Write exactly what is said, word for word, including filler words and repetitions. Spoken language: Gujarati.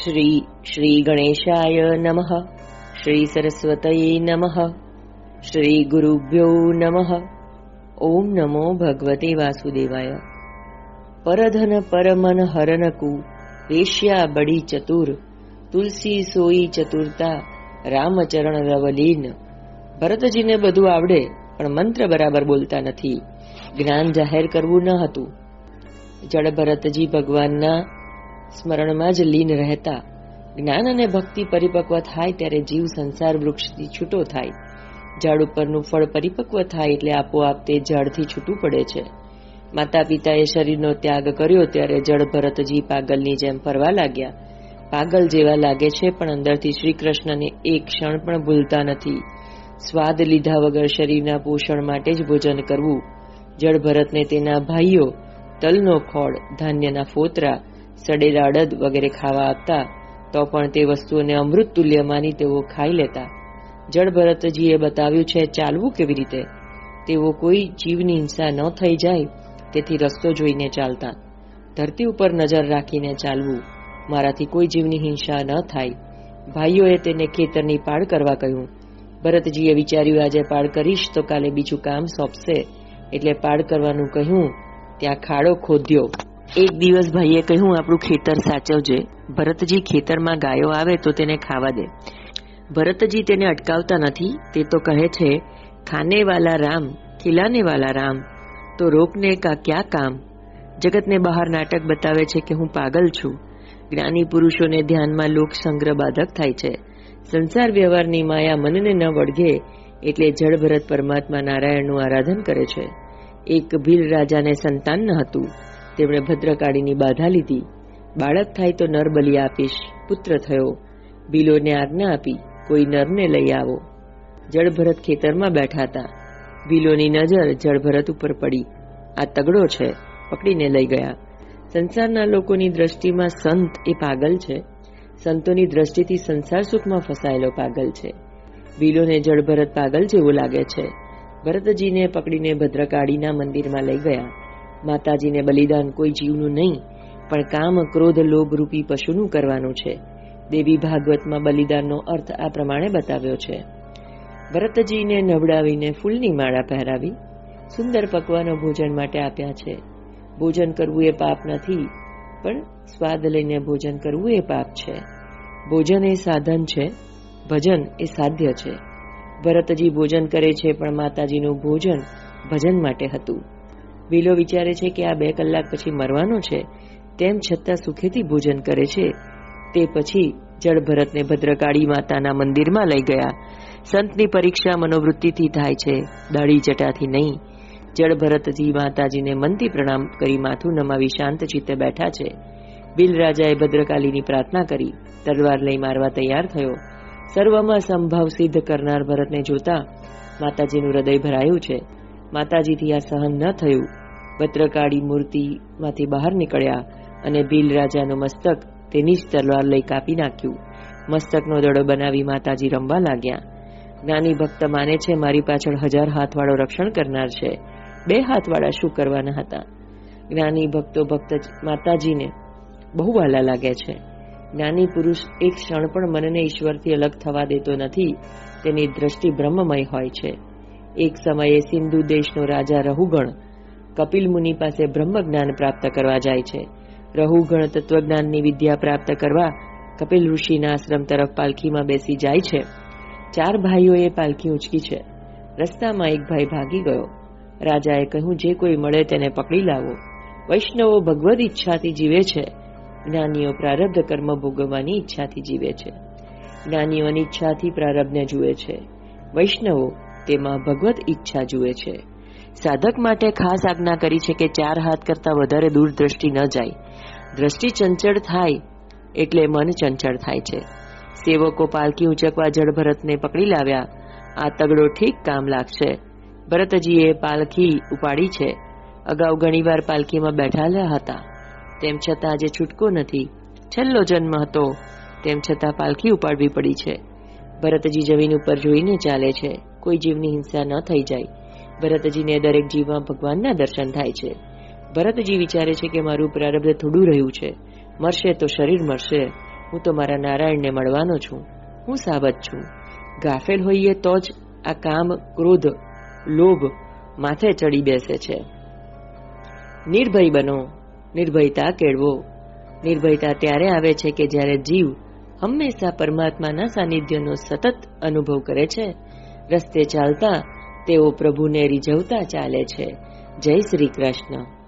શ્રી શ્રી ગણેશાય નમઃ. શ્રી સરસ્વતયે નમઃ. શ્રી ગુરુભ્યો નમઃ. ઓમ નમો ભગવતે વાસુદેવાય. પરધન પરમન હરનકુ રેશ્યા બડી ચતુર, તુલસી સોઈ ચતુરતા રામચરણ રવલીન. ભરતજીને બધું આવડે પણ મંત્ર બરાબર બોલતા નથી. જ્ઞાન જાહેર કરવું ન હતું. જડ ભરતજી ભગવાનના સ્મરણમાં જ લીન રહેતા. જ્ઞાન અને ભક્તિ પરિપક્વ થાય ત્યારે જીવ સંસાર વૃક્ષથી છૂટો થાય. ઝાડ ઉપરનું ફળ પરિપક્વ થાય એટલે આપોઆપ તે ઝાડથી છૂટું પડે છે. માતા પિતાએ શરીરનો ત્યાગ કર્યો ત્યારે જડ ભરતજી પાગલની જેમ ફરવા લાગ્યા. પાગલ જેવા લાગે છે પણ અંદરથી શ્રી કૃષ્ણને એક ક્ષણ પણ ભૂલતા નથી. સ્વાદ લીધા વગર શરીરના પોષણ માટે જ ભોજન કરવું. જડ ભરતને તેના ભાઈઓ તલનો ખોળ, ધાન્યના ફોતરા, સડેલા અડદ વગેરે ખાવા આપતા તો પણ તે વસ્તુઓને અમૃત તુલ્ય માની તેઓ ખાઈ લેતા. જડ ભરતજીએ બતાવ્યું છે ચાલવું કેવી રીતે. તેઓ કોઈ જીવની હિંસા ન થઈ જાય તેથી રસ્તો જોઈને ચાલતા. ધરતી ઉપર નજર રાખીને ચાલવું. મારાથી કોઈ જીવની હિંસા ન થાય. ભાઈઓએ તેને ખેતરની પાળ કરવા કહ્યું. ભરતજીએ વિચાર્યું આજે પાળ કરીશ તો કાલે બીજું કામ સોંપશે એટલે પાળ કરવાનું કહ્યું. ત્યાં ખાડો ખોદ્યો. એક દિવસ ભાઈએ કહ્યું આપણું ખેતર સાચવજે. ભરતજી ખેતરમાં ગાયો આવે તો તેને ખાવા દે. ભરતજી તેને અટકાવતા નથી. તે તો કહે છે ખાને વાલા રામ ખિલાને વાલા રામ, તો રોકને કા ક્યાં કામ. જગતને બહાર નાટક બતાવે છે કે હું પાગલ છું. જ્ઞાની પુરુષોને ધ્યાનમાં લોક સંગ્રહ બાધક થાય છે. સંસાર વ્યવહારની માયા મનને ન વળગે એટલે જડ ભરત પરમાત્મા નારાયણનું આરાધન કરે છે. એક ભીલ રાજાને સંતાન ન હતું. તેમણે ભદ્રકાળીની બાધા લીધી. બાળક થાય તો નર બલિ આપીશ. પુત્ર થયો. ભીલોને આજ્ઞા આપી કોઈ નરને લઈ આવો. જડ ભરત ખેતરમાં બેઠા હતા. ભીલોની નજર જડ ભરત ઉપર પડી. આ તગડો છે, પકડીને લઈ ગયા. સંસારના લોકોની દ્રષ્ટિમાં સંત એ પાગલ છે. સંતોની દ્રષ્ટિથી સંસાર સુખમાં ફસાયેલો પાગલ છે. ભીલોને જડ ભરત પાગલ જેવો લાગે છે. ભરતજીને પકડીને ભદ્રકાળીના મંદિરમાં લઈ ગયા. માતાજીને બલિદાન કોઈ જીવનું નહીં પણ કામ ક્રોધ લોભ રૂપી પશુનું કરવાનું છે. દેવી ભાગવતમાં બલિદાનનો અર્થ આ પ્રમાણે બતાવ્યો છે. ભરતજીને નવડાવીને ફૂલની માળા પહેરાવી સુંદર પકવાનો ભોજન માટે આપ્યા છે. ભોજન કરવું એ પાપ નથી પણ સ્વાદ લઈને ભોજન કરવું એ પાપ છે. ભોજન એ સાધન છે, ભજન એ સાધ્ય છે. ભરતજી ભોજન કરે છે પણ માતાજીનું ભોજન ભજન માટે હતું. ભીલો વિચારે છે કે આ બે કલાક પછી મરવાનો છે, તેમ છતાં સુખેથી ભોજન કરે છે. તે પછી જડ ભરતને ભદ્રકાળી માતાના મંદિરમાં લઈ ગયા. સંતની પરીક્ષા મનોવૃત્તિથી થાય છે, દાઢી જટાથી નહીં. જડ ભરતજી માતાજીને મનથી પ્રણામ કરી માથું નમાવી શાંત ચિત્તે બેઠા છે. ભીલ રાજાએ ભદ્રકાલીની પ્રાર્થના કરી. તલવાર લઈ મારવા તૈયાર થયો. સર્વમાં સંભાવ સિદ્ધ કરનાર ભરતને જોતા માતાજીનું હૃદય ભરાયું છે. માતાજીથી આ સહન ન થયું. ભદ્રકાળી મૂર્તિમાંથી બહાર નીકળ્યા અને ભીલ રાજાનું મસ્તક તેની જ તલવાર લઈ કાપી નાખ્યું. મસ્તકનો દડો બનાવી માતાજી રમવા લાગ્યા. જ્ઞાની ભક્ત માને છે મારી પાછળ હજાર હાથવાળો રક્ષણ કરનાર છે, બે હાથવાળા શું કરવાના હતા. જ્ઞાની ભક્તો ભક્ત માતાજીને બહુ વહાલા લાગે છે. જ્ઞાની પુરુષ એક ક્ષણ પણ મનને ઈશ્વરથી અલગ થવા દેતો નથી. તેની દ્રષ્ટિ બ્રહ્મમય હોય છે. એક સમયે સિંધુ દેશનો રાજા રહુગણ કપિલ મુનિ પાસે બ્રહ્મ જ્ઞાન પ્રાપ્ત કરવા જાય છે. રહુગણ તત્વજ્ઞાનની વિદ્યા પ્રાપ્ત કરવા કપિલ ઋષિના આશ્રમ તરફ પાલખીમાં બેસી જાય છે. ચાર ભાઈઓએ પાલખી ઊંચકી છે. રસ્તામાં એક ભાઈ ભાગી ગયો. રાજાએ કહ્યું જે કોઈ મળે તેને પકડી લાવો. વૈષ્ણવો ભગવદ ઈચ્છાથી જીવે છે, જ્ઞાનીઓ પ્રારબ્ધ કર્મ ભોગવવાની ઈચ્છાથી જીવે છે. જ્ઞાનીઓની ઈચ્છાથી પ્રારબ્ધને જુએ છે, વૈષ્ણવો તેમાં ભગવત ઈચ્છા જુએ છે. સાધક માટે ખાસ આજ્ઞા કરી છે કે ચાર હાથ કરતા વધારે દૂર દ્રષ્ટિ ન જાય. દ્રષ્ટિ ચંચળ થાય એટલે મન ચંચળ થાય છે. સેવકો પાલખી ઉંચકવા જડ ભરતને પકડી લાવ્યા. આ તગડો ઠીક કામ લાગશે. ભરતજીએ પાલખી ઉપાડી છે. અગાઉ ઘણીવાર પાલખીમાં બેઠાલા હતા, તેમ છતાં આજે છૂટકો નથી. છેલ્લો જન્મ હતો તેમ છતાં પાલખી ઉપાડવી પડી છે. ભરતજી જમીન ઉપર જોઈને ચાલે છે. કોઈ જીવની હિંસા ન થઈ જાય. ભરતજીને દરેક જીવમાં ભગવાનના દર્શન થાય છે. ભરતજી વિચારે છે કે મારું પ્રારબ્ધ થોડું રહ્યું છે, મરશે તો શરીર મળશે, હું તો મારા નારાયણને મળવાનો છું. હું સાવધ છું. ગાફેલ હોઈએ તો જ આ કામ, ક્રોધ, લોભ માથે ચડી બેસે છે. નિર્ભય બનો, નિર્ભયતા કેળવો. નિર્ભયતા ત્યારે આવે છે કે જ્યારે જીવ હંમેશા પરમાત્માના સાનિધ્યનો સતત અનુભવ કરે છે. રસ્તે ચાલતા તેઓ પ્રભુને રીઝવતા ચાલે છે. જય શ્રી કૃષ્ણ.